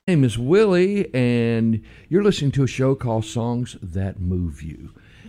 My name is Willie, and you're listening to a show called Songs That Move You.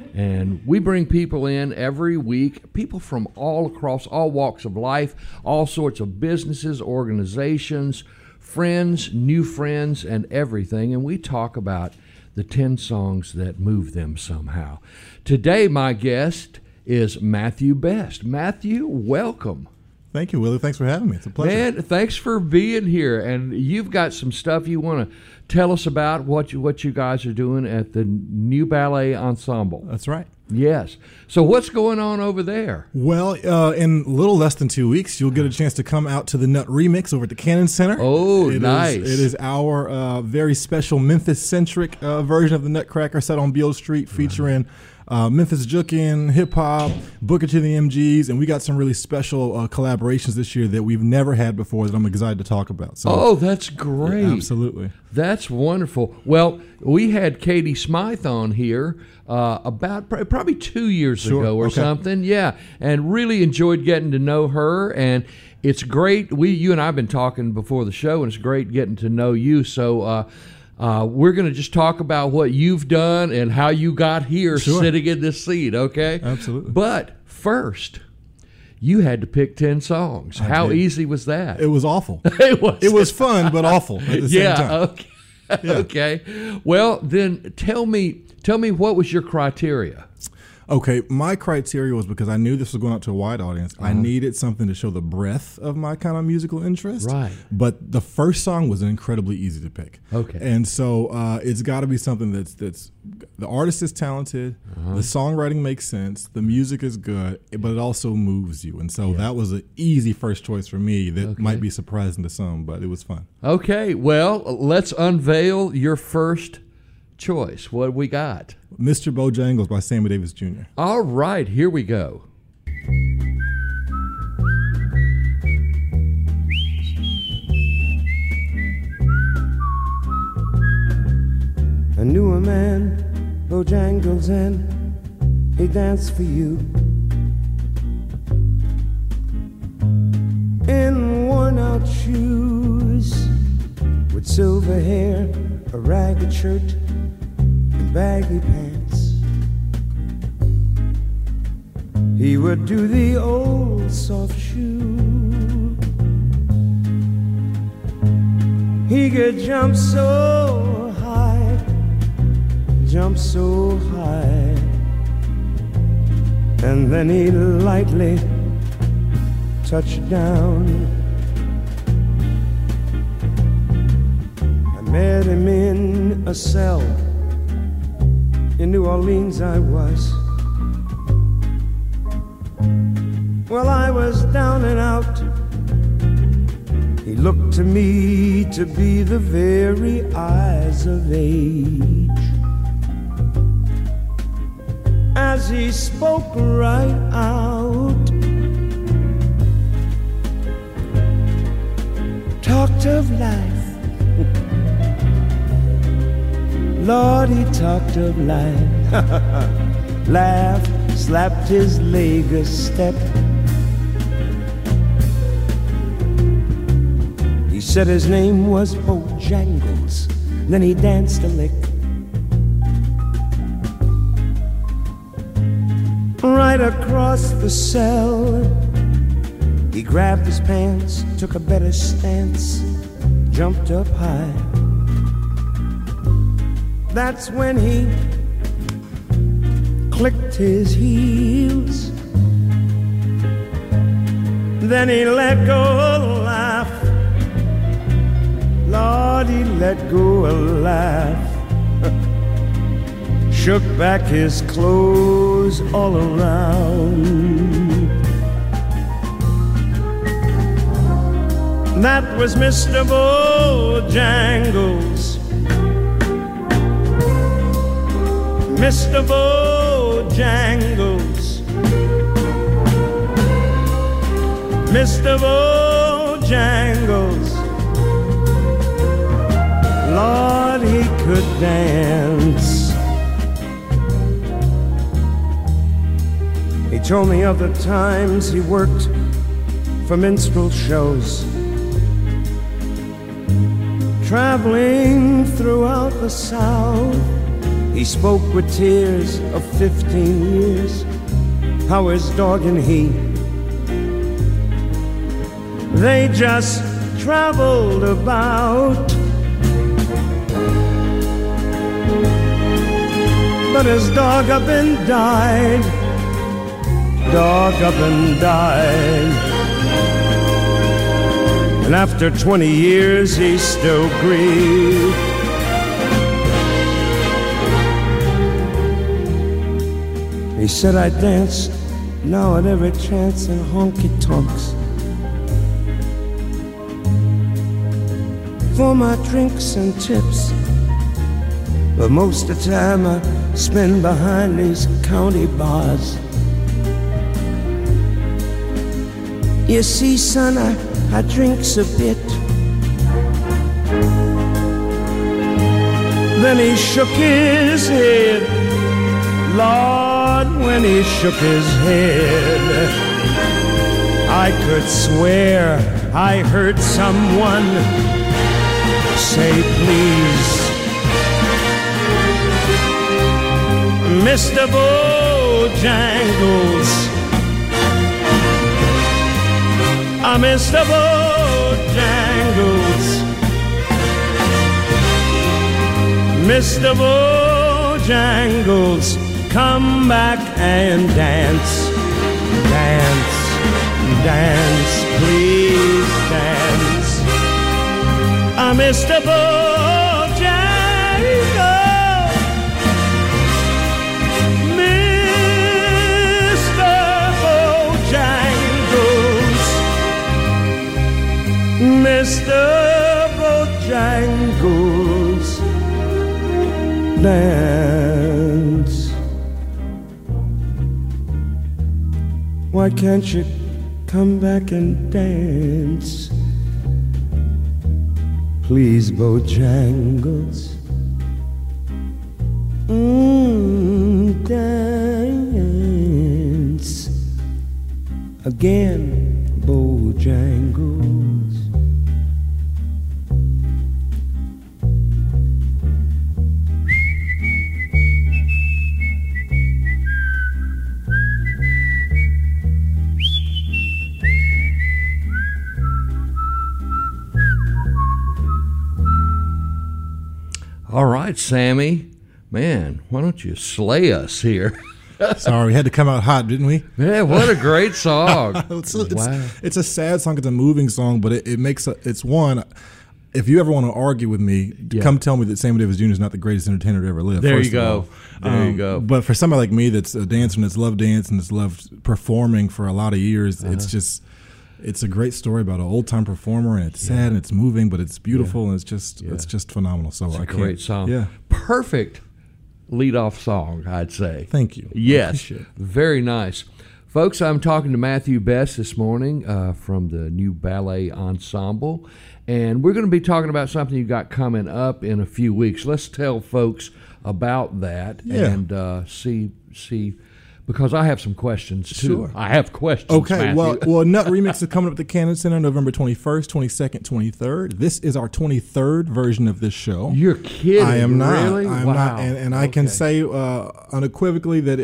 And we bring people in every week, people from all across, all walks of life, all sorts of businesses, organizations, friends, new friends, and everything. And we talk about the 10 songs that move them somehow. Today, my guest is Matthew Best. Matthew, welcome. Thank you, Willie. Thanks for having me. It's a pleasure. Man, thanks for being here. And you've got some stuff you want to tell us about what you guys are doing at the New Ballet Ensemble. That's right. Yes. So what's going on over there? Well, in a little less than 2 weeks, you'll get a chance to come out to the Nut Remix over at the Cannon Center. Oh, nice. It is our very special Memphis-centric version of the Nutcracker set on Beale Street, featuring Memphis Jookin, hip-hop, Booker T. the MGs, and we got some really special collaborations this year that we've never had before that I'm excited to talk about. So, that's great. Yeah, absolutely. That's wonderful. Well, we had Katie Smythe on here about probably 2 years ago or something. Yeah, and really enjoyed getting to know her, and it's great. You and I have been talking before the show, and it's great getting to know you. So we're going to just talk about what you've done and how you got here sitting in this seat, okay? Absolutely. But first, you had to pick 10 songs. How easy was that? It was awful. It was fun, but awful at the same time. Okay. Yeah. Okay. Well, then tell me what was your criteria? Okay, my criteria was because I knew this was going out to a wide audience. I needed something to show the breadth of my kind of musical interest. Right. But the first song was incredibly easy to pick. Okay. And so it's got to be something that's the artist is talented, the songwriting makes sense, the music is good, but it also moves you. And so that was an easy first choice for me that might be surprising to some, but it was fun. Okay, well, let's unveil your first choice. What we got? Mr. Bojangles by Sammy Davis Jr. All right, here we go. I knew a man, Bojangles, and he danced for you in worn-out shoes, with silver hair, a ragged shirt, baggy pants. He would do the old soft shoe. He could jump so high, and then he'd lightly touch down. I met him in a cell in New Orleans. I was. Well, I was down and out. He looked to me to be the very eyes of age. As he spoke right out, talked of life. Lord, he talked of life. Laughed, slapped his leg a step. He said his name was Bojangles. Then he danced a lick. Right across the cell, he grabbed his pants, took a better stance, jumped up high. That's when he clicked his heels. Then he let go a laugh. Lord, he let go a laugh. Shook back his clothes all around. That was Mr. Bojangles. Mr. Bojangles, Mr. Bojangles, Lord, he could dance. He told me of the times he worked for minstrel shows, traveling throughout the South. He spoke with tears of 15 years, how his dog and he, they just traveled about. But his dog up and died, dog up and died. And after 20 years he still grieved. He said, I dance now at every chance in honky-tonks for my drinks and tips, but most of the time I spend behind these county bars. You see, son, I drinks a bit. Then he shook his head. Lord, when he shook his head, I could swear I heard someone say, please, Mr. Bojangles, Mr. Bojangles, Mr. Bojangles, come back and dance, dance, dance, please dance. Mr. Bojangles, Mr. Bojangles, Mr. Bojangles, dance. Why can't you come back and dance? Please, Bojangles. Dance again, Bojangles. All right, Sammy. Man, why don't you slay us here? Sorry, we had to come out hot, didn't we? Yeah, what a great song. It's a sad song. It's a moving song, but it makes it's one. If you ever want to argue with me, come tell me that Sammy Davis Jr. is not the greatest entertainer to ever live. There you go. There you go. But for somebody like me that's a dancer and that's loved dance and that's loved performing for a lot of years, it's a great story about an old time performer, and it's sad and it's moving, but it's beautiful and it's just phenomenal. So it's a great song. Yeah, perfect lead-off song, I'd say. Thank you. Yes, very nice. Folks, I'm talking to Matthew Best this morning from the new ballet ensemble, and we're going to be talking about something you got coming up in a few weeks. Let's tell folks about that and see, because I have some questions too. Sure. I have questions, Okay, Matthew. well, Nut Remix is coming up at the Cannon Center November 21st, 22nd, 23rd. This is our 23rd version of this show. You're kidding. I am not. Really? I am not. And I can say unequivocally that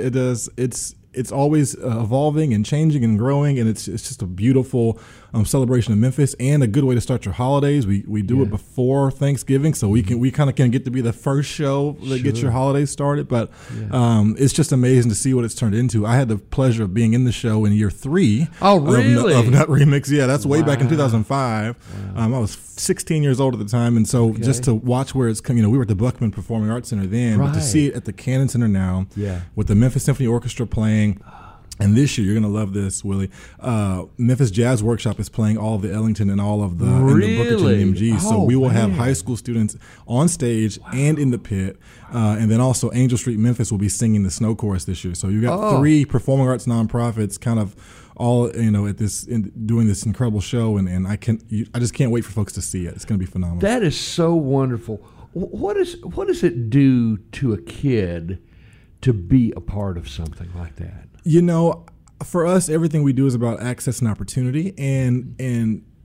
it's always evolving and changing and growing, and it's just a beautiful celebration of Memphis and a good way to start your holidays. We do it before Thanksgiving, so we kind of can get to be the first show that gets your holidays started. But it's just amazing to see what it's turned into. I had the pleasure of being in the show in year 3. Oh, really? Of Nut Remix. Yeah, that's way back in 2005. I was 16 years old at the time, and so just to watch where it's coming, we were at the Buckman Performing Arts Center then, but to see it at the Cannon Center now, with the Memphis Symphony Orchestra playing. And this year, you're going to love this, Willie. Memphis Jazz Workshop is playing all of the Ellington and all of the, and the Booker T and MG. So we will have high school students on stage and in the pit. And then also Angel Street Memphis will be singing the Snow Chorus this year. So you got 3 performing arts nonprofits kind of all at this doing this incredible show. And I just can't wait for folks to see it. It's going to be phenomenal. That is so wonderful. What does it do to a kid to be a part of something like that? For us, everything we do is about access and opportunity, and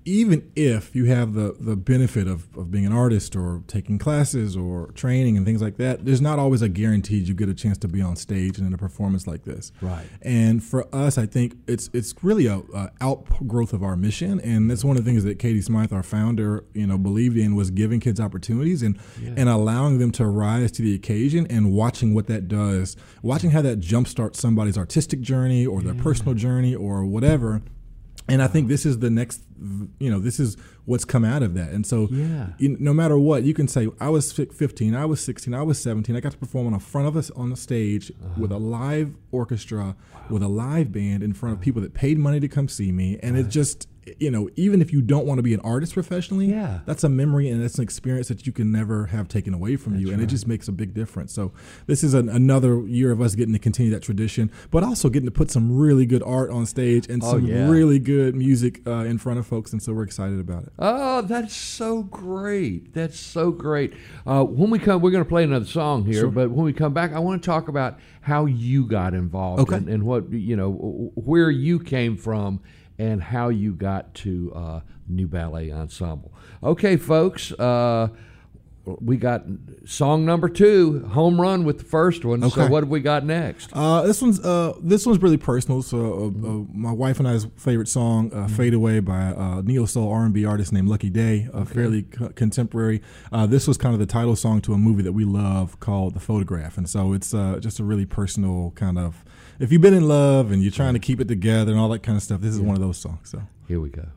even if you have the benefit of being an artist or taking classes or training and things like that, there's not always a guarantee you get a chance to be on stage and in a performance like this. Right. And for us, I think it's really a outgrowth of our mission, and that's one of the things that Katie Smythe, our founder, believed in, was giving kids opportunities and allowing them to rise to the occasion, and watching what that does, watching how that jumpstarts somebody's artistic journey or their personal journey or whatever. And I think this is the next, this is what's come out of that. And so no matter what, you can say, I was 15, I was 16, I was 17. I got to perform on the stage with a live orchestra, with a live band in front of people that paid money to come see me. And it just, even if you don't want to be an artist professionally, that's a memory and that's an experience that you can never have taken away from you. And it just makes a big difference. So this is another year of us getting to continue that tradition, but also getting to put some really good art on stage and some really good music in front of folks. And so we're excited about it. Oh, that's so great. That's so great. When we come, we're going to play another song here, but when we come back, I want to talk about how you got involved and what, where you came from and how you got to New Ballet Ensemble. Okay, folks, we got song number 2, home run with the first one. So what have we got next? This one's really personal. So my wife and I's favorite song, "Fade Away" by a neo soul R&B artist named Lucky Day, fairly contemporary. This was kind of the title song to a movie that we love called The Photograph, and so it's just a really personal kind of. If you've been in love and you're trying to keep it together and all that kind of stuff, this is one of those songs. So here we go.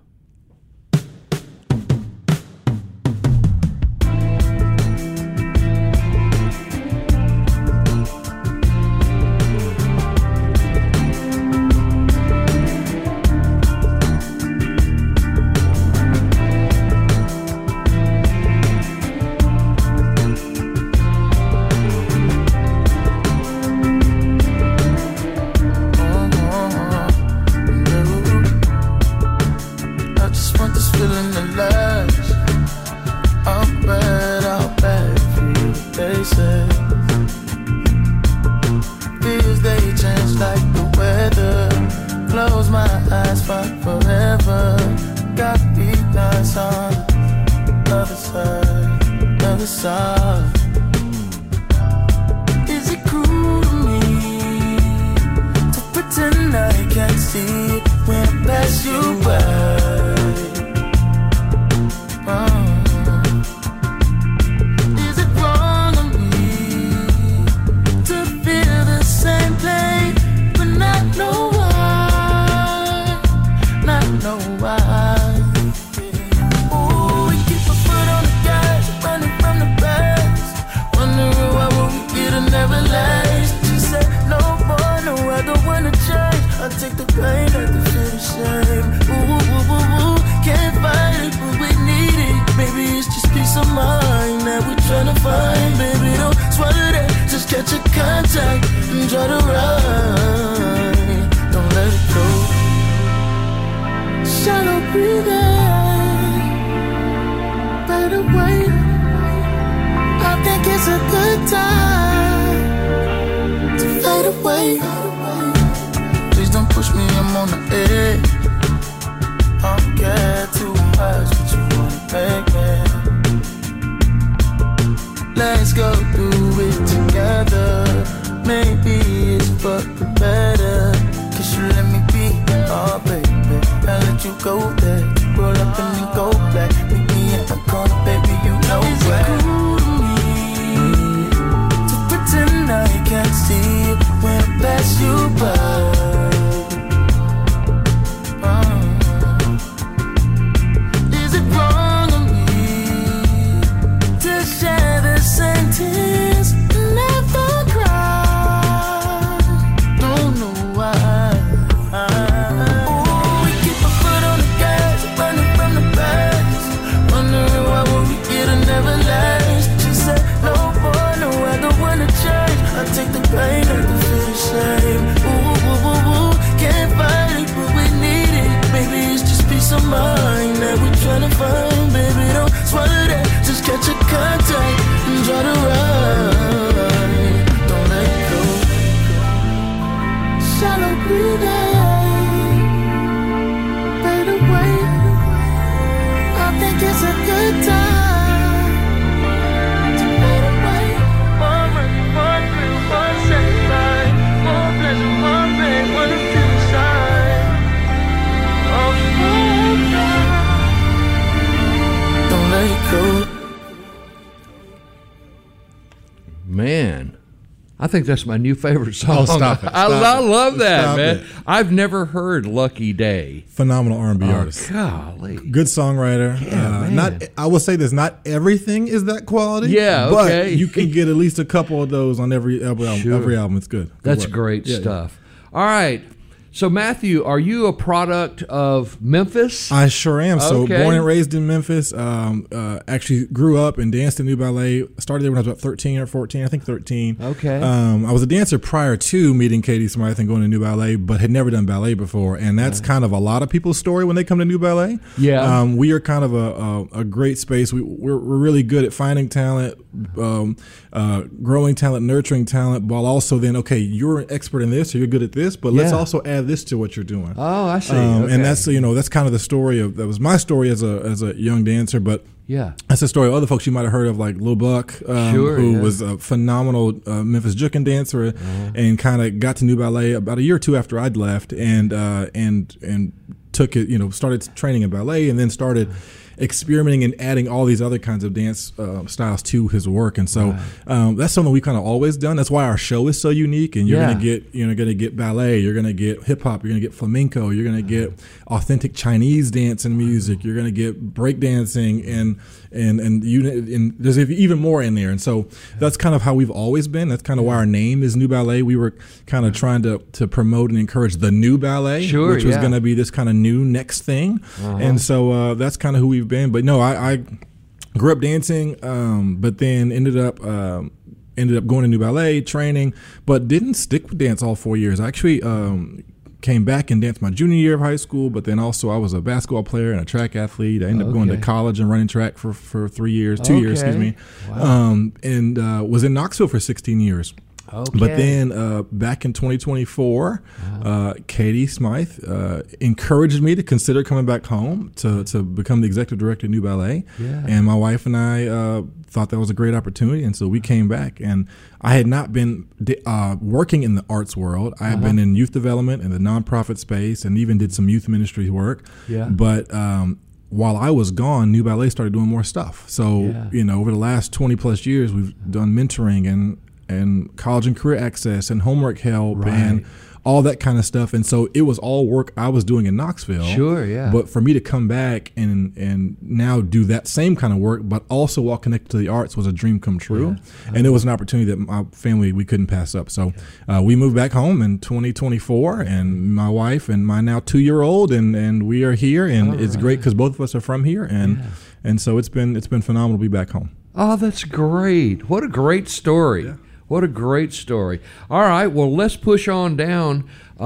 good time to fade away. More money, more thrill, more satisfied, more pleasure, more pain, what a few inside. Oh, don't let it go. Man, I think that's my new favorite song. Oh, stop it. I Stop it. love that, Stop man. it. I've never heard Lucky Day. Phenomenal R&B artist. Golly. Good songwriter. Yeah, man. I will say this: not everything is that quality. Yeah, but okay. you can get at least a couple of those on every album. Sure. Every album, it's good. Good That's work. great Yeah, stuff. All right. So, Matthew, are you a product of Memphis? I sure am. So, Okay. born and raised in Memphis. Actually, grew up and danced in New Ballet. Started there when I was about 13 or 14. I think 13. Okay. I was a dancer prior to meeting Katie Smythe and going to New Ballet, but had never done ballet before. And that's kind of a lot of people's story when they come to New Ballet. Yeah. We are kind of a great space. We're really good at finding talent, growing talent, nurturing talent, while also then, okay, you're an expert in this, or you're good at this, but let's Yeah. also add this to what you're doing. Oh, I see. And Okay. that's that's kind of the story of that was my story as a young dancer, but Yeah. that's the story of other folks you might have heard of, like Lil Buck, Sure, who yeah. was a phenomenal Memphis Jookin dancer, and kind of got to New Ballet about a year or two after I'd left, and took it, started training in ballet, and then started experimenting and adding all these other kinds of dance styles to his work. And so that's something we've kind of always done. That's why our show is so unique. And you're going to get ballet, you're going to get hip hop, you're going to get flamenco, you're going to get authentic Chinese dance and music, you're going to get break dancing, and there's even more in there. And so that's kind of how we've always been. That's kind of why our name is New Ballet. We were kind of trying to promote and encourage the new ballet, Sure, which was yeah. going to be this kind of new next thing. And so that's kind of who we've been. But no, I grew up dancing, but then ended up going to New Ballet training, but didn't stick with dance all 4 years. I actually came back and danced my junior year of high school, but then also I was a basketball player and a track athlete. I ended up going to college and running track for 2 years, excuse me. Wow. And was in Knoxville for 16 years. Okay. But then back in 2024, Katie Smythe encouraged me to consider coming back home to become the executive director of New Ballet. Yeah. And my wife and I thought that was a great opportunity, and so we came back. And I had not been working in the arts world. I had been in youth development and the nonprofit space, and even did some youth ministry work. Yeah. But while I was gone, New Ballet started doing more stuff. So, over the last 20 plus years, we've done mentoring and college and career access and homework help and all that kind of stuff. And so it was all work I was doing in Knoxville. Sure, yeah. But for me to come back and now do that same kind of work, but also while connected to the arts, was a dream come true. Yeah. And it was an opportunity that my family, we couldn't pass up. So we moved back home in 2024, and my wife and my now 2-year-old, and we are here, and it's great because both of us are from here. And so it's been phenomenal to be back home. Oh, that's great. What a great story. Yeah. What a great story. All right, well, let's push on down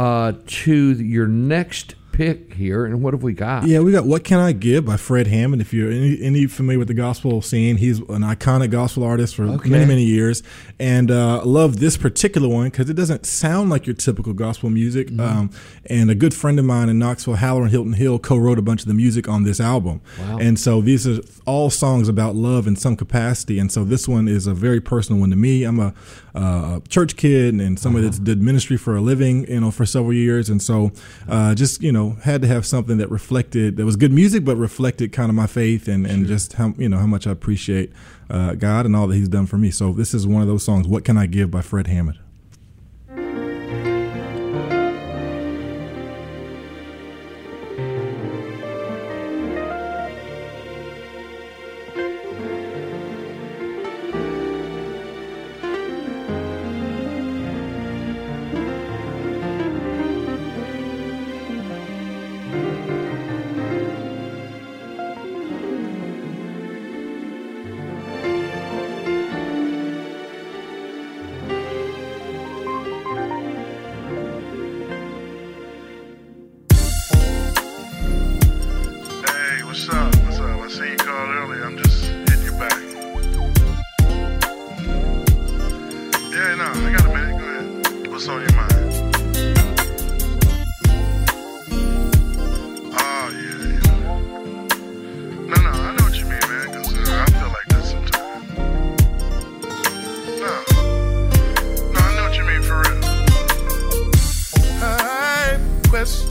to your next pick here. And what have we got? Yeah, we got What Can I Give by Fred Hammond. If you're any familiar with the gospel scene, he's an iconic gospel artist for many, many years. And love this particular one because it doesn't sound like your typical gospel music. Mm-hmm. And a good friend of mine in Knoxville, Halloran Hilton Hill, co-wrote a bunch of the music on this album. Wow. And so these are all songs about love in some capacity. And so this one is a very personal one to me. I'm a church kid and somebody that's did ministry for a living, for several years. And so just, had to have something that was good music, but reflected kind of my faith and just how much I appreciate God and all that he's done for me. So this is one of those songs, What Can I Give by Fred Hammond.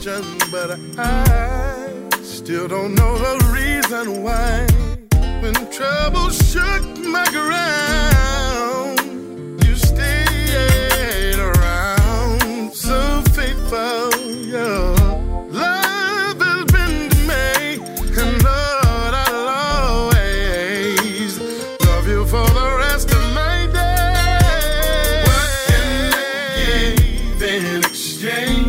question, but I still don't know the reason why. When trouble shook my ground, you stayed around, so faithful. Your love has been to me, and Lord, I'll always love you for the rest of my days. What can I give in exchange?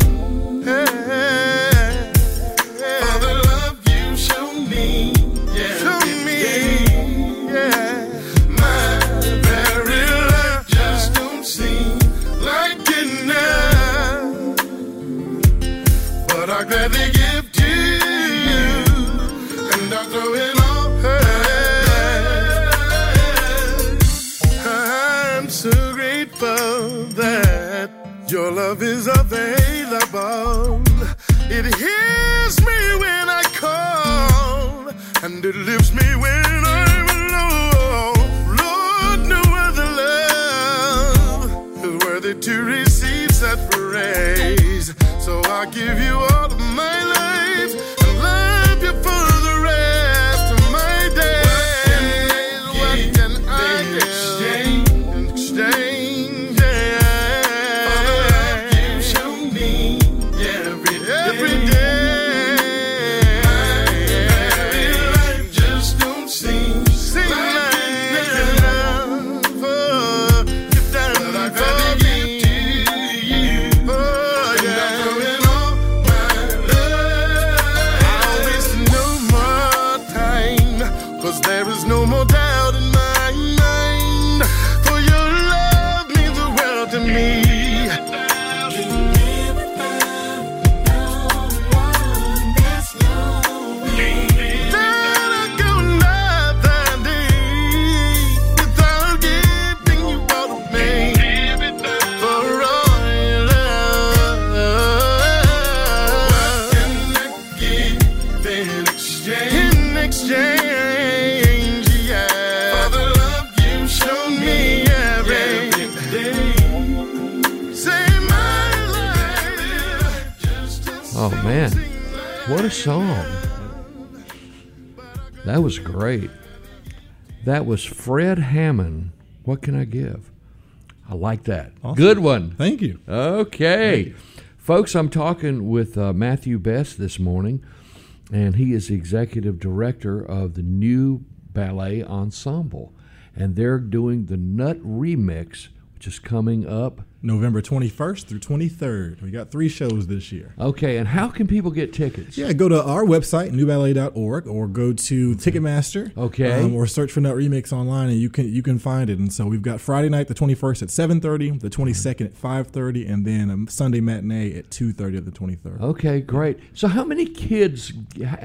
I gladly give to you, and I throw it all her. I'm so grateful that your love is available. It hears me when I call, and it lifts me when I'm alone. Lord, no other love is worthy to receive such praise. So I give you all of my life and love you for the rest of my days. What can I give in exchange? For the love you show me every day. My very life just don't seem like enough for you've done for me. There is no more doubt in my mind, for your love means the world to me. Oh man, what a song. That was great. That was Fred Hammond. What can I give? I like that. Awesome. Good one. Thank you. Okay. Folks, I'm talking with Matthew Best this morning, and he is the executive director of the new ballet ensemble. And they're doing the Nut Remix, which is coming up November 21st through 23rd. We got 3 shows this year. Okay, and how can people get tickets? Yeah, go to our website, newballet.org, or go to Ticketmaster. Okay. Or search for Nut Remix online, and you can find it. And so we've got Friday night, the 21st at 7:30, the 22nd at 5:30, and then a Sunday matinee at 2:30 of the 23rd. Okay, great. So how many kids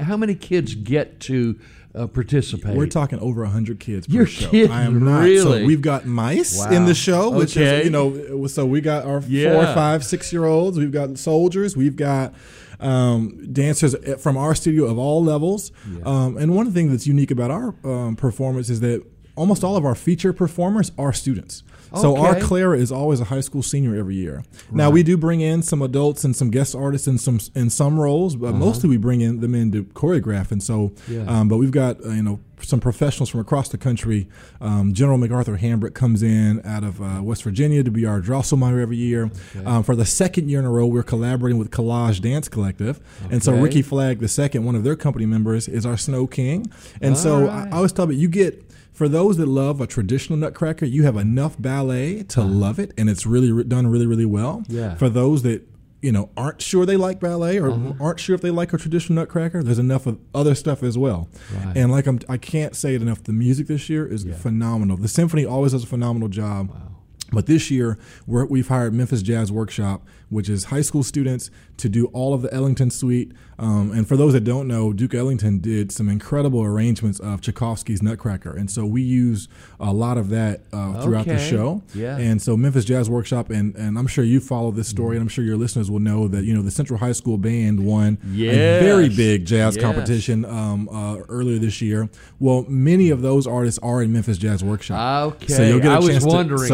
get to participate? We're talking over 100 kids per You're show. kidding, I am not. really? So we've got mice Wow. in the show, which Okay. is, so we got our Yeah. 4, 5, 6-year-olds. We've got soldiers. We've got dancers from our studio of all levels. Yeah. And one thing that's unique about our performance is that almost all of our feature performers are students. So our Okay. Clara is always a high school senior every year. Now we do bring in some adults and some guest artists in some roles, but mostly we bring them in to choreograph. And so, Yeah. but we've got some professionals from across the country. General MacArthur Hambrick comes in out of West Virginia to be our Drosselmeyer every year. Okay. For the second year in a row, we're collaborating with Collage Dance Collective, and so Okay. Ricky Flagg II, one of their company members, is our Snow King. And so right. I always tell you get. For those that love a traditional Nutcracker, you have enough ballet to love it, and it's really done really, really well. Yeah. For those that aren't sure they like ballet or aren't sure if they like a traditional Nutcracker, there's enough of other stuff as well. Right. And I can't say it enough. The music this year is phenomenal. The symphony always does a phenomenal job. Wow. But this year, we've hired Memphis Jazz Workshop, which is high school students, to do all of the Ellington suite. And for those that don't know, Duke Ellington did some incredible arrangements of Tchaikovsky's Nutcracker. And so we use a lot of that throughout the Okay. show. Yeah. And so Memphis Jazz Workshop, and I'm sure you follow this story, and I'm sure your listeners will know that, the Central High School Band won Yes. a very big jazz Yes. competition earlier this year. Well, many of those artists are in Memphis Jazz Workshop. Okay. So you'll get a I was chance wondering to, so if- you'll get yeah.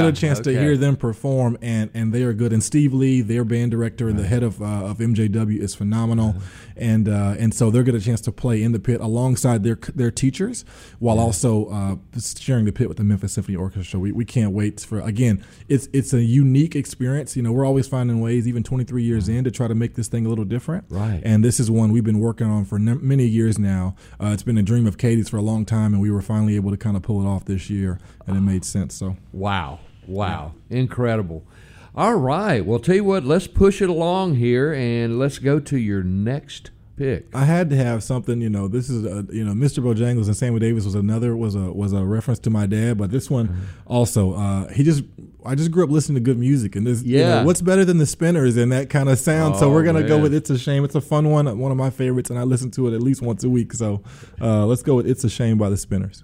a chance to hear them perform, and they are good. And Steve Lee, their band director and the head of MJW, is phenomenal, and so they'll get a chance to play in the pit alongside their teachers, while also sharing the pit with the Memphis Symphony Orchestra. We can't wait for, again, it's a unique experience. You know, we're always finding ways, even 23 years in, to try to make this thing a little different. Right. And this is one we've been working on for many years now. It's been a dream of Katie's for a long time, and we were finally able to kind of pull it off this year, and it made sense. So wow, incredible. All right, well, tell you what, let's push it along here, and let's go to your next pick. I had to have something. You know, this is Mr. Bojangles and Sammy Davis was a reference to my dad, but this one also I just grew up listening to good music, and this, you know, what's better than the Spinners and that kind of sound? So we're gonna go with "It's a Shame." It's a fun one of my favorites, and I listen to it at least once a week. So let's go with "It's a Shame" by the Spinners.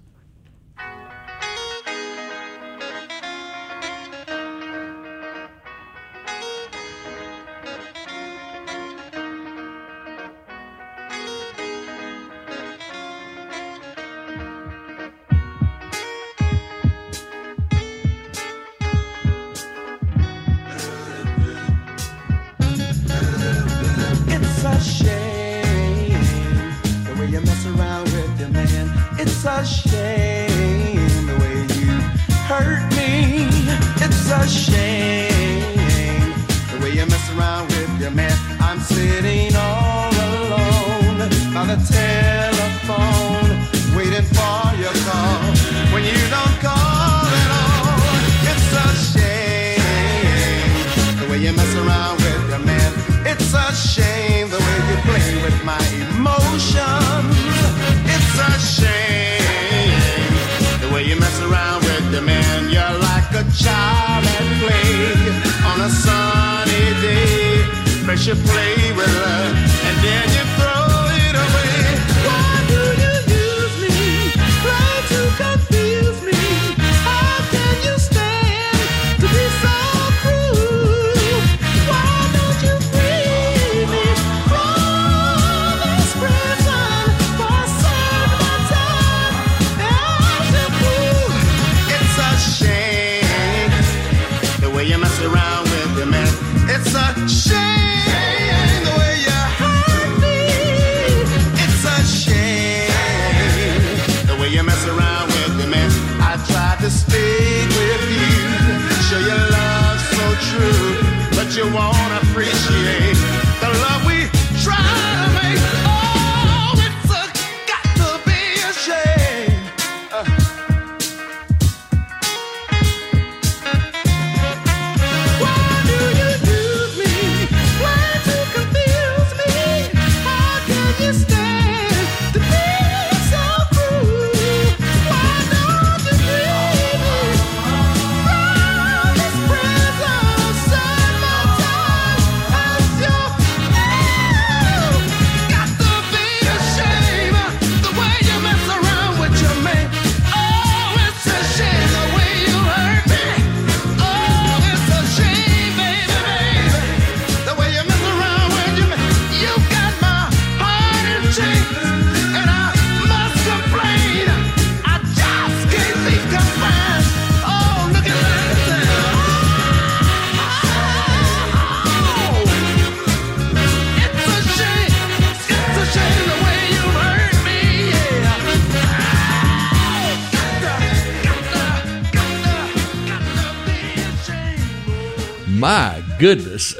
My goodness.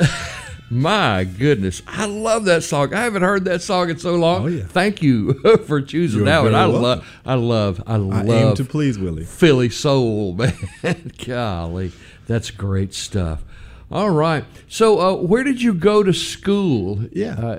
My goodness. I love that song. I haven't heard that song in so long. Oh, yeah. Thank you for choosing that one. I love I aim to please Willie. Philly soul, man. Golly, that's great stuff. All right. So where did you go to school? Yeah.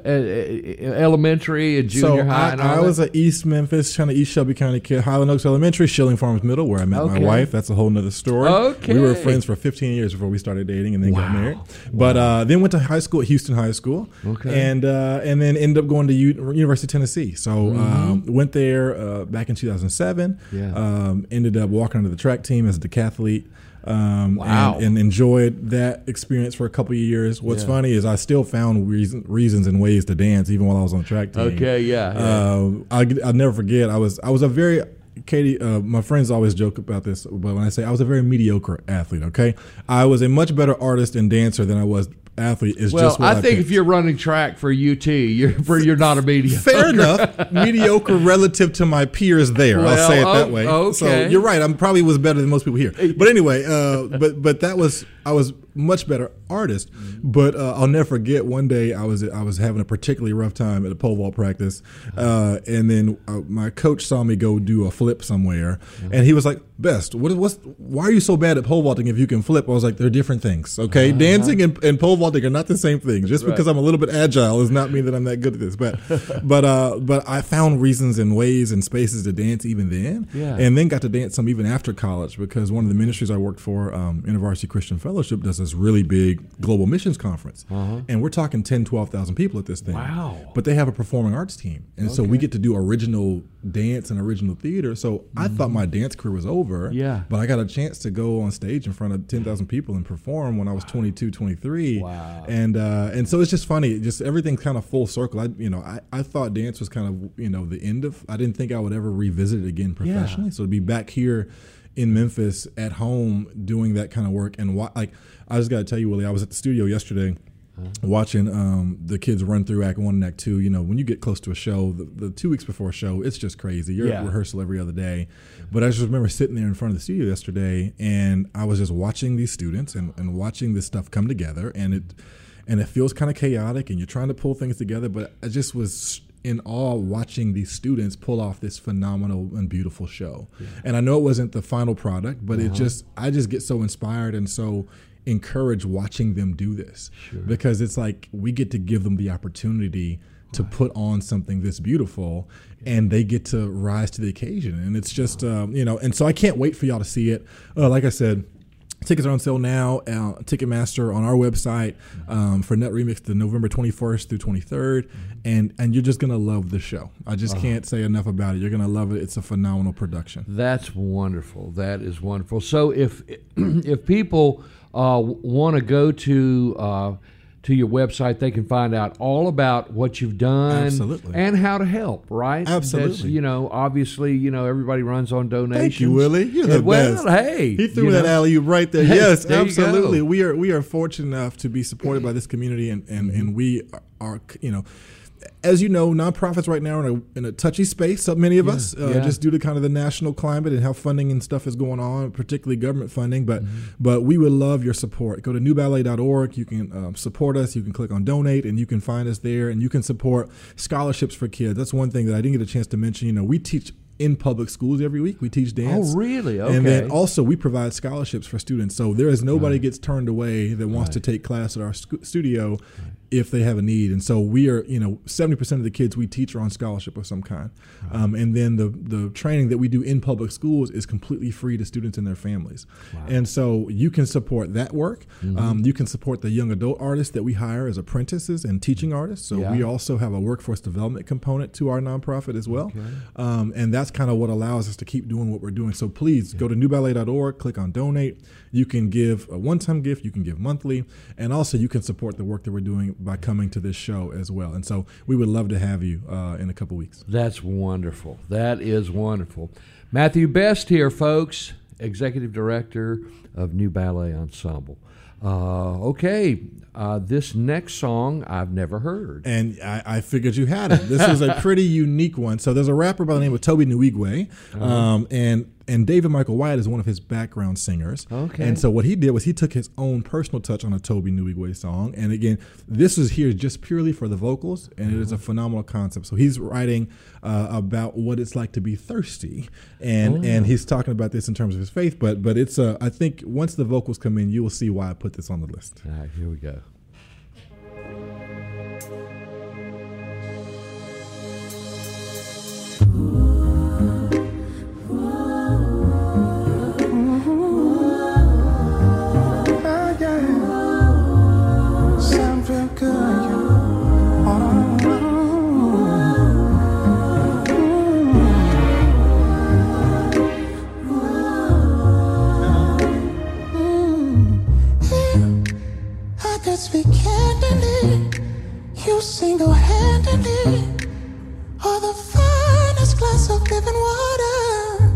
Elementary and junior high and all I was at East Memphis, kind of East Shelby County kid. Highland Oaks Elementary, Schilling Farms Middle, where I met my wife. That's a whole nother story. Okay. We were friends for 15 years before we started dating and then got married. But then went to high school at Houston High School. Okay. And then ended up going to University of Tennessee. So went there back in 2007. Yeah. Ended up walking onto the track team as a decathlete. Wow. And enjoyed that experience for a couple of years. What's funny is I still found reasons and ways to dance even while I was on the track team. Okay, yeah. I'll never forget. I was a very Katie, my friends always joke about this, but when I say I was a very mediocre athlete, okay? I was a much better artist and dancer than I was athlete. Is Well, just what I think picked. if you're running track for UT, you're not a mediocre. Fair enough. Mediocre relative to my peers there. Well, I'll say it that way. okay. So you're right. I probably was better than most people here. But anyway, but that was I was much better artist. But I'll never forget one day I was having a particularly rough time at a pole vault practice, and then my coach saw me go do a flip somewhere, and he was like, "Best, why are you so bad at pole vaulting if you can flip?" I was like, "They're different things, okay? Dancing and pole vaulting are not the same thing. Just because I'm a little bit agile does not mean that I'm that good at this." But I found reasons and ways and spaces to dance even then, and then got to dance some even after college because one of the ministries I worked for, InterVarsity Christian Fellowship, does this really big global missions conference, and we're talking 12,000 people at this thing. Wow! But they have a performing arts team, and so we get to do original dance and original theater. So I thought my dance career was over. Yeah. But I got a chance to go on stage in front of 10,000 people and perform when I was 22, 23. Wow. And so it's just funny. Just everything's kind of full circle. I thought dance was kind of the end of. I didn't think I would ever revisit it again professionally. So to be back here in Memphis at home doing that kind of work and I just got to tell you, Willie, I was at the studio yesterday. Watching the kids run through Act 1 and Act 2, when you get close to a show, the 2 weeks before a show, it's just crazy. You're at rehearsal every other day. But I just remember sitting there in front of the studio yesterday, and I was just watching these students and watching this stuff come together, and it feels kind of chaotic, and you're trying to pull things together. But I just was in awe watching these students pull off this phenomenal and beautiful show. And I know it wasn't the final product, but I just get so inspired and so encourage watching them do this because it's like we get to give them the opportunity to put on something this beautiful and they get to rise to the occasion. And it's just, and so I can't wait for y'all to see it. Like I said, tickets are on sale now, Ticketmaster on our website for Nut Remix the November 21st through 23rd. And you're just going to love the show. I just can't say enough about it. You're going to love it. It's a phenomenal production. That's wonderful. That is wonderful. So if people want to go to your website, they can find out all about what you've done. Absolutely. And how to help, right? Absolutely. That's, obviously, everybody runs on donations. Thank you, Willie. You're the best. Hey. He threw that alley-oop right there. Yes, there absolutely. We are fortunate enough to be supported by this community, and we are, as you know, nonprofits right now are in a touchy space, so many of us, just due to kind of the national climate and how funding and stuff is going on, particularly government funding. But we would love your support. Go to newballet.org. You can support us. You can click on donate, and you can find us there. And you can support scholarships for kids. That's one thing that I didn't get a chance to mention. We teach in public schools every week. We teach dance. Oh, really? Okay. And then also we provide scholarships for students. So there is nobody gets turned away that wants to take class at our studio if they have a need. And so we are, 70% of the kids we teach are on scholarship of some kind. And then the training that we do in public schools is completely free to students and their families. Wow. And so you can support that work. You can support the young adult artists that we hire as apprentices and teaching artists. So we also have a workforce development component to our nonprofit as well. Okay. And that's kind of what allows us to keep doing what we're doing. So please go to newballet.org, click on donate. You can give a one-time gift. You can give monthly. And also you can support the work that we're doing by coming to this show as well. And so we would love to have you in a couple weeks. That's wonderful. That is wonderful. Matthew Best here, folks, Executive Director of New Ballet Ensemble. This next song I've never heard. And I figured you had it. This is a pretty unique one. So there's a rapper by the name of Toby Nwigwe, and David Michael Wyatt is one of his background singers. Okay. And so what he did was he took his own personal touch on a Toby Nwigwe song. And again, this is here just purely for the vocals, and it is a phenomenal concept. So he's writing about what it's like to be thirsty, and he's talking about this in terms of his faith. But it's I think once the vocals come in, you will see why I put this on the list. All right, here we go. Speak candidly, you single-handedly are the finest glass of living water.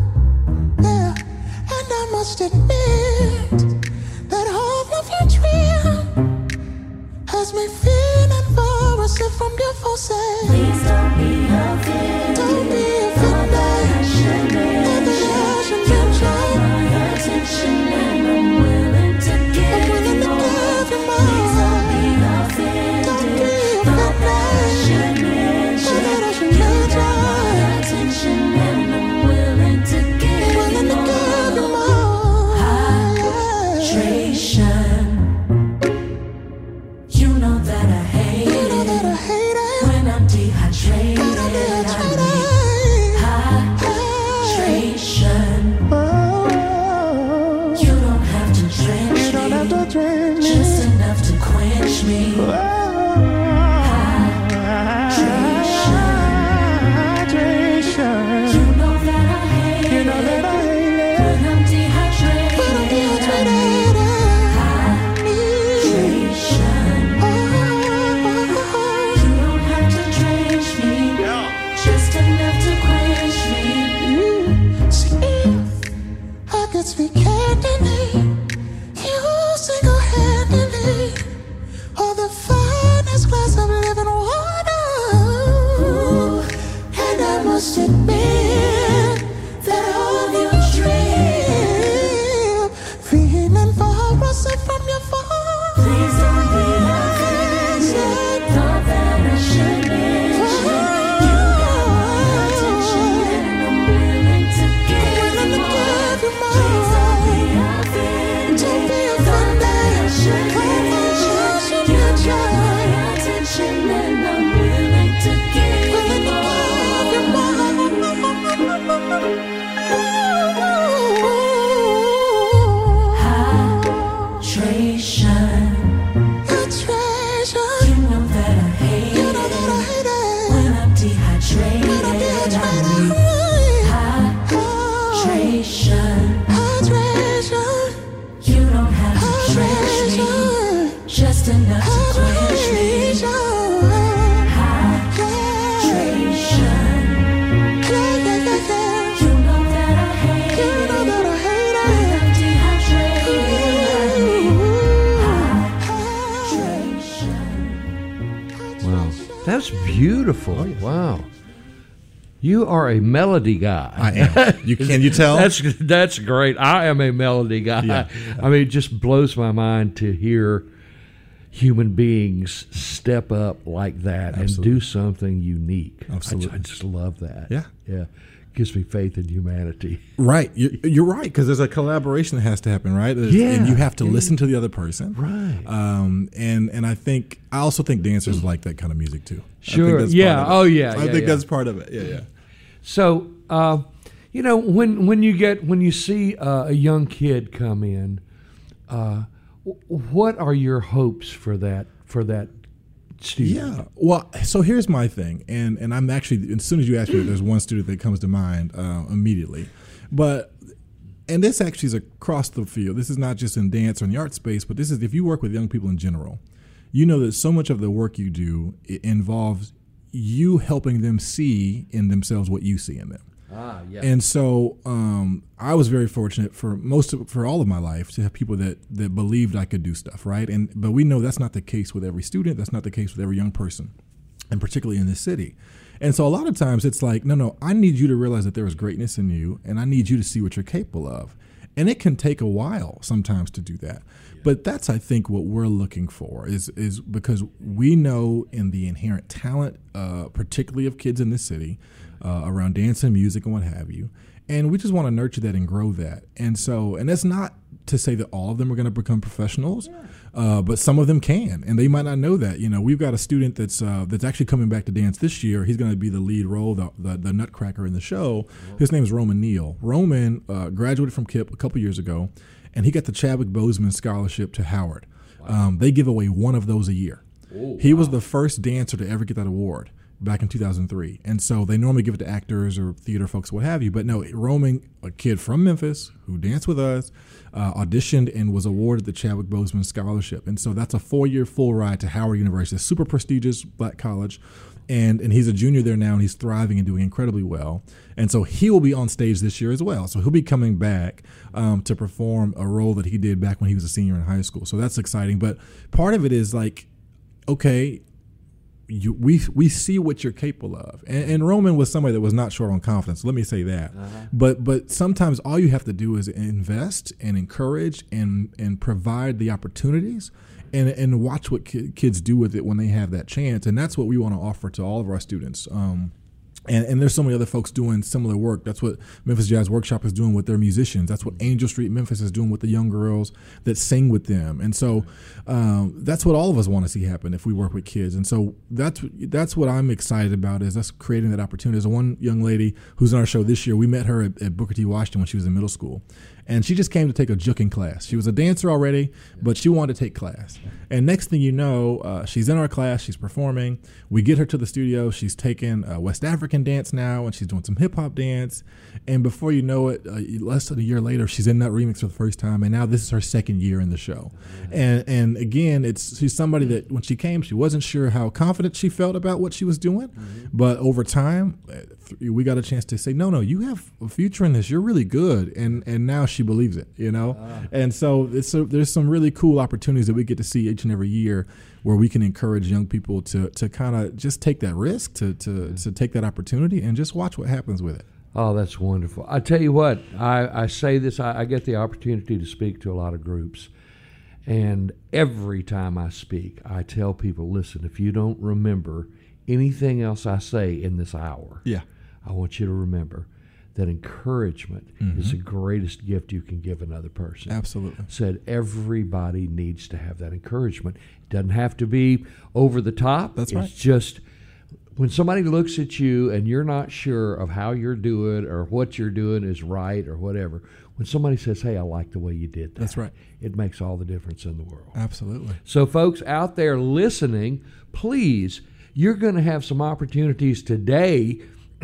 must admit that all of your dream has me feeling for a sip from your faucet. Please don't be offended. Don't be offended. Let the passion mention My attention and I'm willing to give I'm willing to you more. give you more. Please don't be offended. Don't be Thought that I offended. should mention. Thought that I should You got mention. my attention and I'm willing to give Willing you to give you more. more. Hydration. You know that I hate You know that I it hate it. when I'm dehydrated. When I'm I dehydrated. need hydration. Oh, You don't have to drench you don't have me, to drink me. just enough to quench me. Hydration. You know that I hate You know that I it hate it. when I'm dehydrated. When I'm dehydrated. Hydration. Oh, You don't have to drench me, just enough to quench me. see, if I could speak candidly, you single-handedly are the finest glass of living water. And I must admit that all you dream, feeling for a sip from your phone. Please don't be offended. Thought that I should mention. You got my attention and I'm willing to give Willing you to more. give you more. Please don't be offended. Don't be Thought that I should offended. mention. You got my attention and I'm willing to give you Willing to more. give you more. Hydration. Your treasure. You know that I hate You know that I it hate it. when I'm dehydrated. When I'm I dehydrated. need hydration. Hydration. You don't have to drench me, Hydration. just enough to quench me. Hydration. You know that I hate it when I'm dehydrated. I need hydration. Wow, that's beautiful. Wow, you are a melody guy. I am. Can you tell? That's great. I am a melody guy. Yeah. I mean, it just blows my mind to hear human beings step up like that and Absolutely. do something unique. Absolutely. I just love that. Yeah. Yeah. Gives me faith in humanity. Right. You're right, because there's a collaboration that has to happen, right? Yeah. And you have to listen to the other person. Right. And I also think dancers like that kind of music too. Sure. I think that's Yeah. part of it. Oh, yeah. I Yeah, think yeah. that's part of it. Yeah, yeah. So, when you see a young kid come in, what are your hopes for that student? Yeah. Well, so here's my thing, and I'm actually, as soon as you ask me, there's one student that comes to mind immediately, and this actually is across the field. This is not just in dance or in the art space, but this is if you work with young people in general, you know that so much of the work you do involves you helping them see in themselves what you see in them. Ah, yeah. And so I was very fortunate for all of my life to have people that believed I could do stuff, right? But we know that's not the case with every student. That's not the case with every young person, and particularly in this city. And so a lot of times it's like, no, I need you to realize that there is greatness in you, and I need you to see what you're capable of. And it can take a while sometimes to do that. But that's, I think, what we're looking for is because we know in the inherent talent, particularly of kids in this city, around dance and music and what have you. And we just want to nurture that and grow that. And that's not to say that all of them are going to become professionals, but some of them can, and they might not know that. We've got a student that's actually coming back to dance this year. He's going to be the lead role, the nutcracker in the show. His name is Roman Neal. Roman graduated from KIPP a couple years ago, and he got the Chadwick Boseman Scholarship to Howard. They give away one of those a year. He was the first dancer to ever get that award back in 2003. And so they normally give it to actors or theater folks, what have you. But no, Roman, a kid from Memphis who danced with us, auditioned and was awarded the Chadwick Boseman Scholarship. And so that's a 4-year full ride to Howard University, a super prestigious black college. And he's a junior there now, and he's thriving and doing incredibly well. And so he will be on stage this year as well. So he'll be coming back to perform a role that he did back when he was a senior in high school. So that's exciting. But part of it is like, okay, we see what you're capable of. And Roman was somebody that was not short on confidence. Let me say that. But sometimes all you have to do is invest and encourage and provide the opportunities and watch what kids do with it when they have that chance. And that's what we want to offer to all of our students. And there's so many other folks doing similar work. That's what Memphis Jazz Workshop is doing with their musicians. That's what Angel Street Memphis is doing with the young girls that sing with them. And so that's what all of us want to see happen if we work with kids. And so that's what I'm excited about, is us creating that opportunity. There's one young lady who's on our show this year. We met her at Booker T. Washington when she was in middle school. And she just came to take a juking class. She was a dancer already, but she wanted to take class. And next thing you know, she's in our class. She's performing. We get her to the studio. She's taking West African dance now, and she's doing some hip-hop dance. And before you know it, less than a year later, she's in that remix for the first time. And now this is her second year in the show. And again, she's somebody that when she came, she wasn't sure how confident she felt about what she was doing. But over time, we got a chance to say, no, you have a future in this. You're really good. And now she believes it, you know? And so there's some really cool opportunities that we get to see each and every year where we can encourage young people to kind of just take that risk, to take that opportunity and just watch what happens with it. Oh, that's wonderful. I tell you what, I say this, I get the opportunity to speak to a lot of groups. And every time I speak, I tell people, listen, if you don't remember anything else I say in this hour, I want you to remember that encouragement is the greatest gift you can give another person. Absolutely. Said everybody needs to have that encouragement. It doesn't have to be over the top. That's right. It's just when somebody looks at you and you're not sure of how you're doing or what you're doing is right or whatever, when somebody says, hey, I like the way you did that. That's right. It makes all the difference in the world. Absolutely. So folks out there listening, please, you're going to have some opportunities today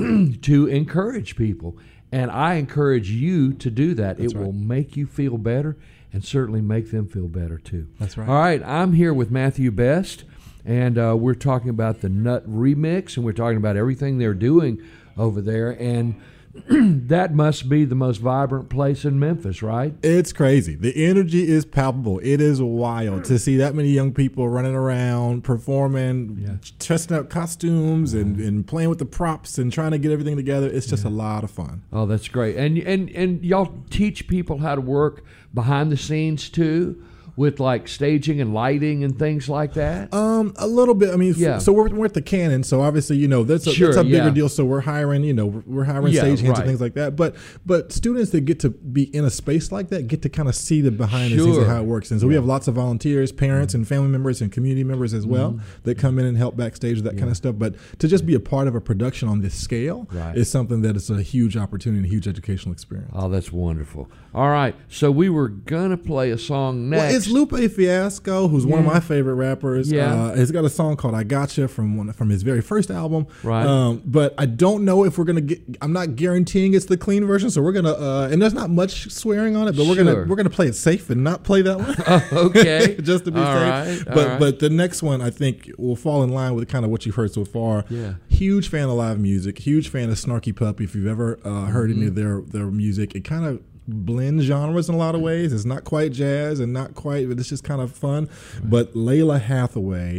to encourage people. And I encourage you to do that. That's it right. will make you feel better and certainly make them feel better too. That's right. All right, I'm here with Matthew Best, and we're talking about the Nut Remix, and we're talking about everything they're doing over there. And that must be the most vibrant place in Memphis, right? It's crazy. The energy is palpable. It is wild to see that many young people running around, performing, dressing up costumes and playing with the props and trying to get everything together. It's just a lot of fun. Oh, that's great. And y'all teach people how to work behind the scenes too, with like staging and lighting and things like that? A little bit. I mean, so we're at the Cannon, so obviously, that's a bigger deal. So we're hiring, we're hiring stagehands and things like that. But students that get to be in a space like that get to kind of see the behind the scenes of how it works. And so we have lots of volunteers, parents and family members and community members as well that come in and help backstage with that kind of stuff. But to just be a part of a production on this scale is something that is a huge opportunity and a huge educational experience. Oh, that's wonderful. All right, so we were going to play a song next. Well, it's Lupe Fiasco, who's one of my favorite rappers. He's got a song called "I Gotcha" from his very first album. Right. But I don't know if we're gonna get. I'm not guaranteeing it's the clean version, so we're gonna. And there's not much swearing on it, but we're gonna play it safe and not play that one. Okay. Just to be safe. But the next one I think will fall in line with kind of what you've heard so far. Yeah. Huge fan of live music. Huge fan of Snarky Puppy. If you've ever heard any of their music, it kind of blend genres in a lot of ways. It's not quite jazz and not quite, but it's just kind of fun. But Layla Hathaway,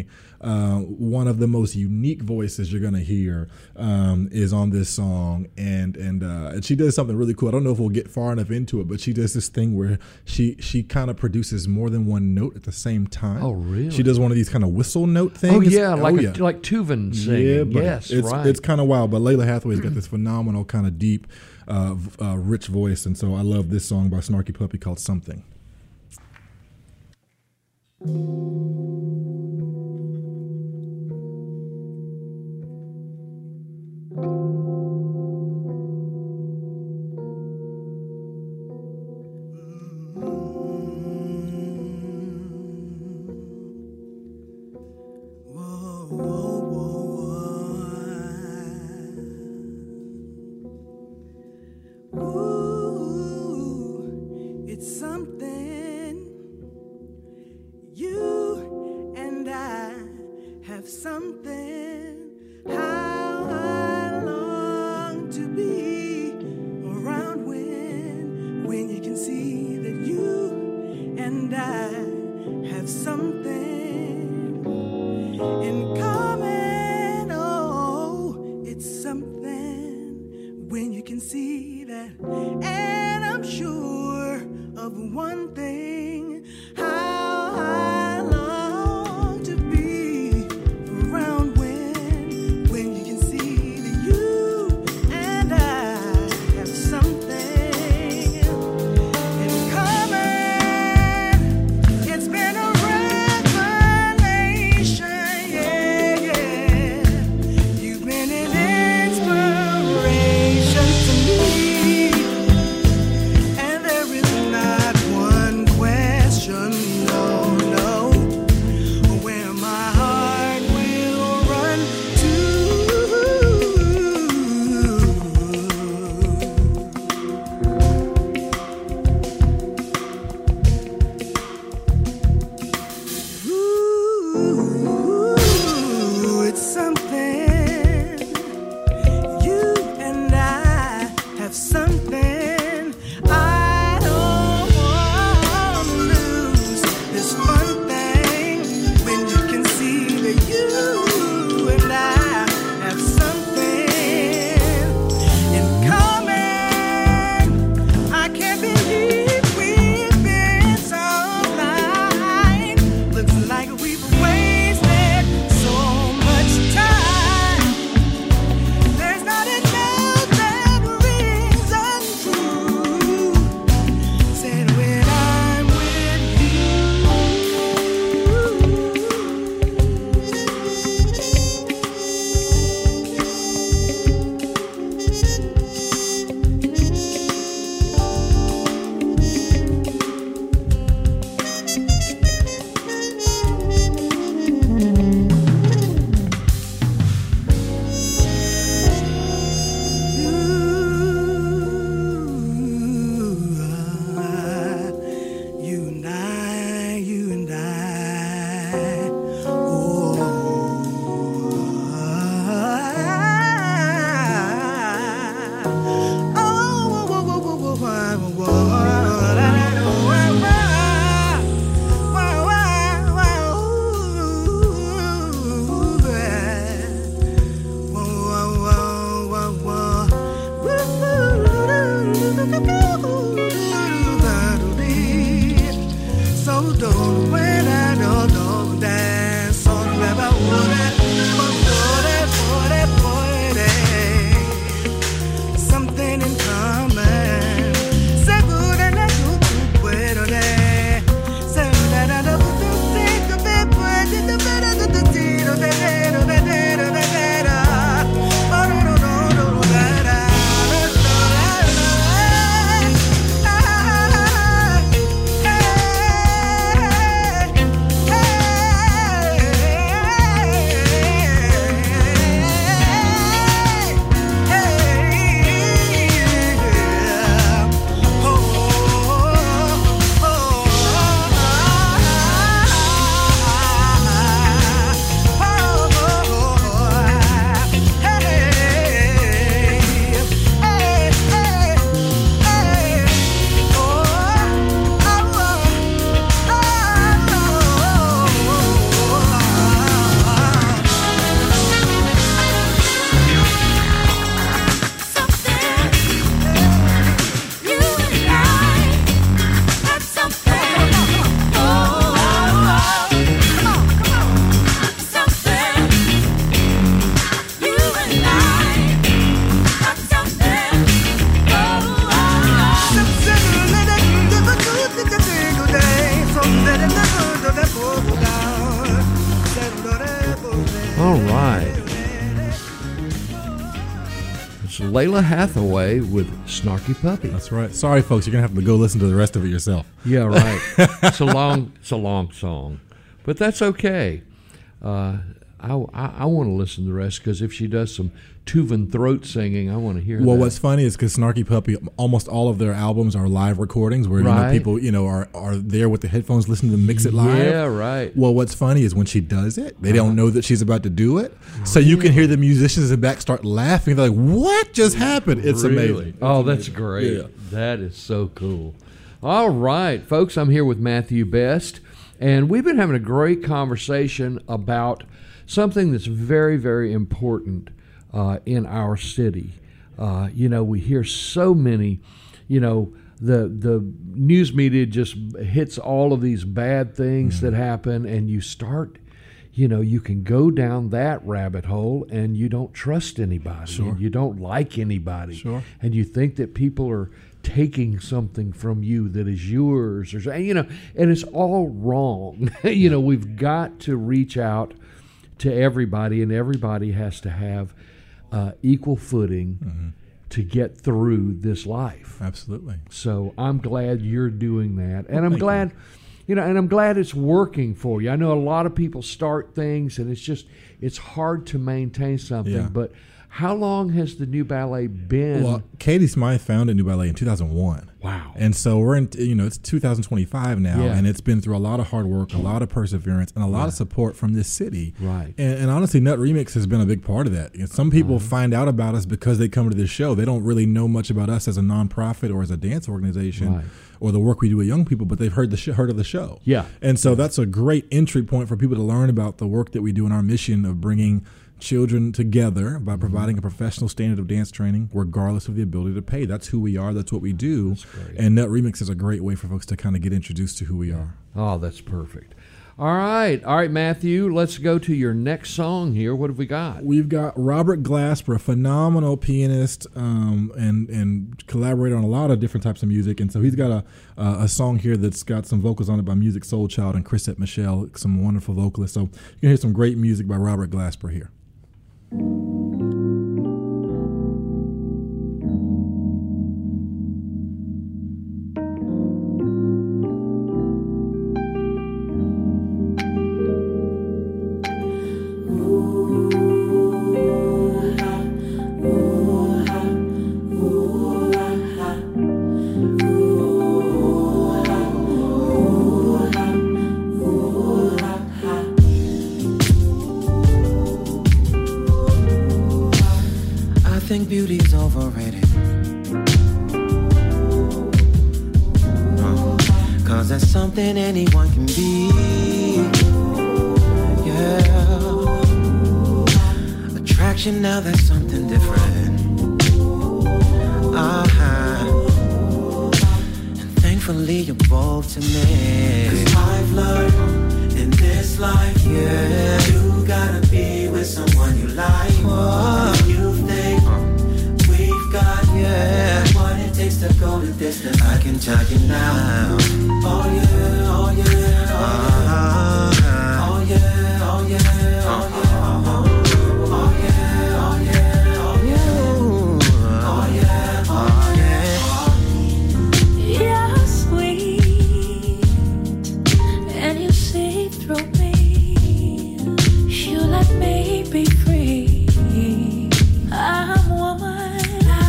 one of the most unique voices you're going to hear, is on this song, and she does something really cool. I don't know if we'll get far enough into it, but she does this thing where she kind of produces more than one note at the same time. Oh, really? She does one of these kind of whistle note things. Oh yeah, like Tuvan singing. Yeah, yes, it's kind of wild. But Layla Hathaway's got this phenomenal kind of deep, rich voice, and so I love this song by Snarky Puppy called "Something." It's something you and I have something. and I have something in common. Oh, it's something when you can see that. And I'm sure of one thing, how I long to be around when you can see that you and I have something in common. It's been a revelation, yeah, yeah. You've been an inspiration to me, and there is not one question, no, no, where my heart will run to. Ooh, it's something. You and I have something. I don't want to lose this fun thing when you can see that you and I have something in common. I can't believe we've been so blind. Looks like we've wasted so much time. There's not enough that rings untrue. Said when I'm with you and I, you and I. So don't when I don't dance on the level something in common. Seguro na tu puedo de. Seguro na tu puedo de. Puedo de tiro de tiro de tiro de tiro. Oh no no no no All right. It's Layla Hathaway with Snarky Puppy. That's right. Sorry, folks, you're gonna have to go listen to the rest of it yourself. Yeah, right. It's a long song, but that's okay. I want to listen to the rest because if she does some Tuvan throat singing, I want to hear Well, that. what's funny is because Snarky Puppy, almost all of their albums are live recordings where Right. people are there with the headphones listening to mix it live. Yeah, right. Well, what's funny is when she does it, they don't know that she's about to do it, so you can hear the musicians in the back start laughing. They're like, "What just happened?" It's Really? amazing. Oh, that's great. Yeah. That is so cool. All right, folks, I'm here with Matthew Best, and we've been having a great conversation about something that's very, very important in our city. We hear so many, the news media just hits all of these bad things that happen, and you start, you can go down that rabbit hole and you don't trust anybody. Sure. And you don't like anybody. Sure. And you think that people are taking something from you that is yours, or and it's all wrong. We've got to reach out to everybody, and everybody has to have equal footing to get through this life. Absolutely. So I'm glad you're doing that, and I'm thank glad, and I'm glad it's working for you. I know a lot of people start things, and it's hard to maintain something. Yeah. But how long has the New Ballet been? Well, Katie Smythe founded New Ballet in 2001. Wow. And so we're in, it's 2025 now, Yeah. and it's been through a lot of hard work, a lot of perseverance, and a lot of support from this city. Right. And honestly, Nut Remix has been a big part of that. Some people find out about us because they come to this show. They don't really know much about us as a nonprofit or as a dance organization. Right. Or the work we do with young people, but they've heard of the show. Yeah. And so that's a great entry point for people to learn about the work that we do in our mission of bringing children together by providing a professional standard of dance training regardless of the ability to pay. That's who we are. That's what we do. That's great. And Nut Remix is a great way for folks to kind of get introduced to who we are. Oh, that's perfect. All right, Matthew, let's go to your next song here. What have we got? We've got Robert Glasper, a phenomenal pianist and collaborator on a lot of different types of music. And so he's got a song here that's got some vocals on it by Music Soul Child and Chrisette Michelle, some wonderful vocalists. So you can hear some great music by Robert Glasper here. I think beauty's overrated. Cause that's something anyone can be. Yeah. Attraction, now that's something different. And thankfully you're both to me. 'Cause I've learned in this life, yeah, you gotta be with someone you like. You think we've got, yeah, what it takes to go the distance, I can tell you now. Oh yeah, oh yeah, oh yeah, oh yeah, oh yeah, oh yeah, oh yeah, oh yeah, oh yeah, oh yeah. You're sweet, and you see through me. You let me be free. I'm woman.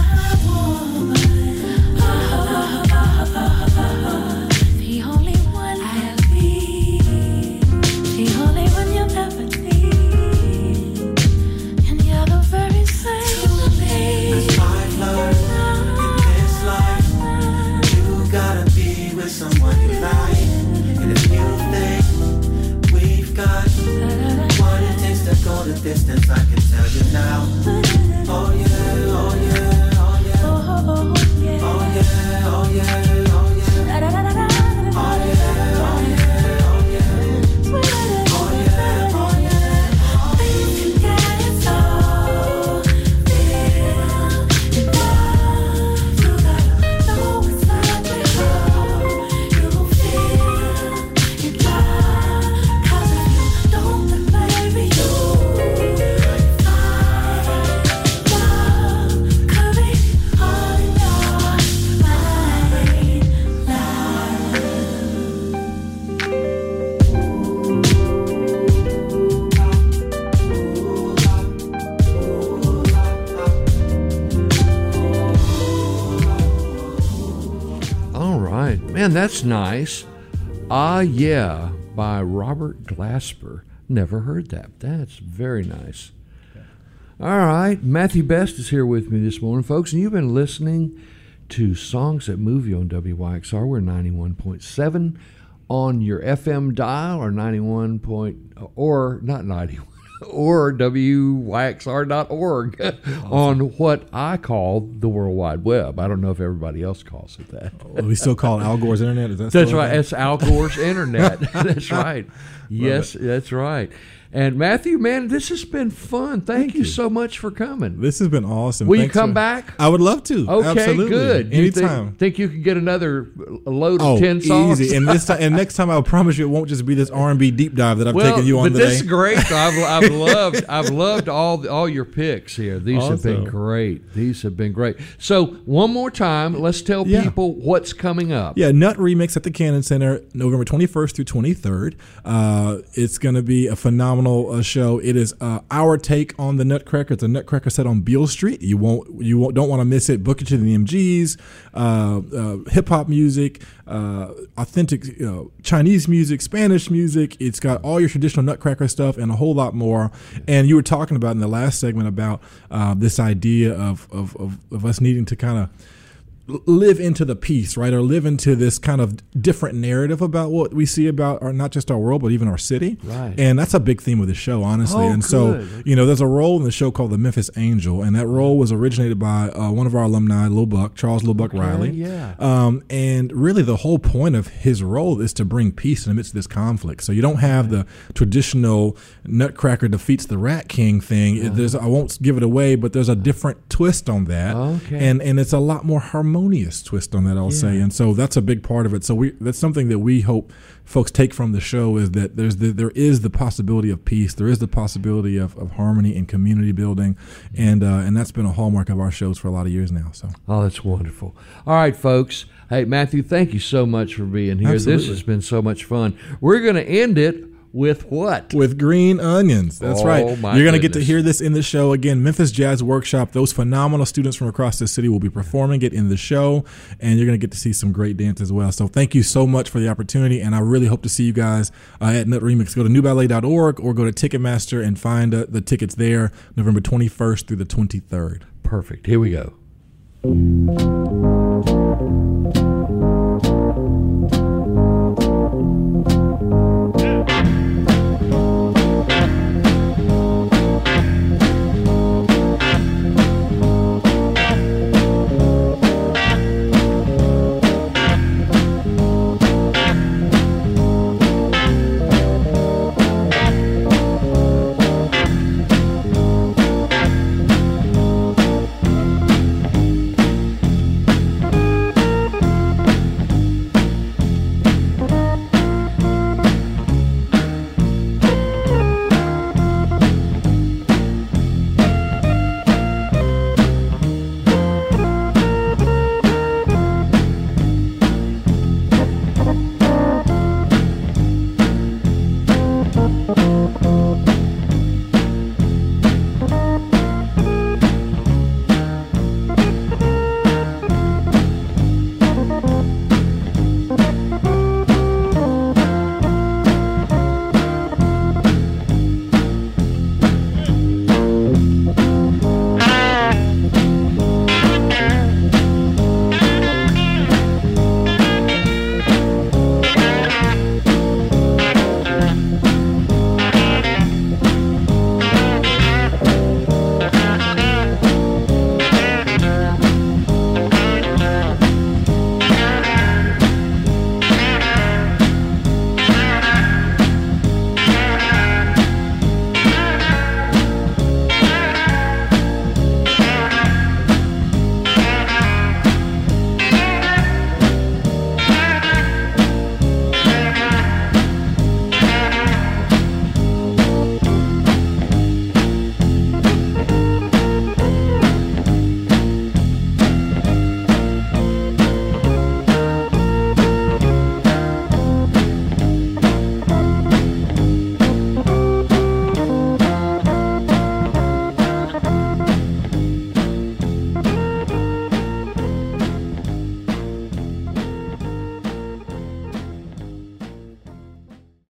The only one I'll be. The only one you'll ever need. And you're the very same to me. 'Cause I've learned in this life, you gotta be with someone you like. And if you think we've got what it takes to go the distance, I can tell you now. Oh yeah, oh yeah, oh yeah, Oh, yeah. oh yeah, oh yeah, oh yeah, Da-da-da-da-da. oh yeah, oh yeah, oh yeah, oh yeah, oh yeah. You get so feel in love. You gotta know it's not real. You feel in love. 'Cause if you don't, then baby, you find love could be all in your mind now. All right. Man, that's nice. Ah, Yeah, by Robert Glasper. Never heard that. That's very nice. All right. Matthew Best is here with me this morning, folks, and you've been listening to Songs That Move You on WYXR. We're 91.7 on your FM dial, or 91 or not 91, or WYXR.org on what I call the World Wide Web. I don't know if everybody else calls it that. We still call it Al Gore's Internet? Is that That's still right. It's Al Gore's Internet. That's right. Yes, that's right. And Matthew, man, this has been fun. Thank you so much for coming. This has been awesome. Will you Thanks come back? I would love to. Okay, Absolutely. good. Anytime. Think you can get another load of 10 songs? Easy. And this time, and next time, I promise you, it won't just be this R&B deep dive that I've taken you on but today. this is great. I've loved all your picks here. These have been great. These have been great. So one more time, let's tell people what's coming up. Yeah, Nut Remix at the Cannon Center, November 21st through 23rd. It's going to be a phenomenal show. It is our take on the Nutcracker. It's a Nutcracker set on Beale Street. You don't want to miss it. Book it to the MGs, hip hop music, authentic Chinese music, Spanish music. It's got all your traditional Nutcracker stuff and a whole lot more. And you were talking about in the last segment about this idea of us needing to kind of live into the piece, right? Or live into this kind of different narrative about what we see about not just our world, but even our city. Right. And that's a big theme of the show, honestly. Oh, and good. so, there's a role in the show called the Memphis Angel, and that role was originated by one of our alumni, Lil Buck, Charles Lil Buck Riley. Yeah. And really the whole point of his role is to bring peace in the midst of this conflict. So you don't have the traditional Nutcracker defeats the Rat King thing. I won't give it away, but there's a different twist on that. Okay. And it's a lot more harmonious twist on that, I'll say. And so that's a big part of it. So that's something that we hope folks take from the show, is that there is the possibility of peace. There is the possibility of harmony and community building. And that's been a hallmark of our shows for a lot of years now. So. Oh, that's wonderful. All right, folks. Hey, Matthew, thank you so much for being here. Absolutely. This has been so much fun. We're going to end it with what? With Green Onions. That's right. You're going to get to hear this in the show. Again, Memphis Jazz Workshop. Those phenomenal students from across the city will be performing it in the show, and you're going to get to see some great dance as well. So thank you so much for the opportunity, and I really hope to see you guys at Nut Remix. Go to newballet.org or go to Ticketmaster and find the tickets there, November 21st through the 23rd. Perfect. Here we go.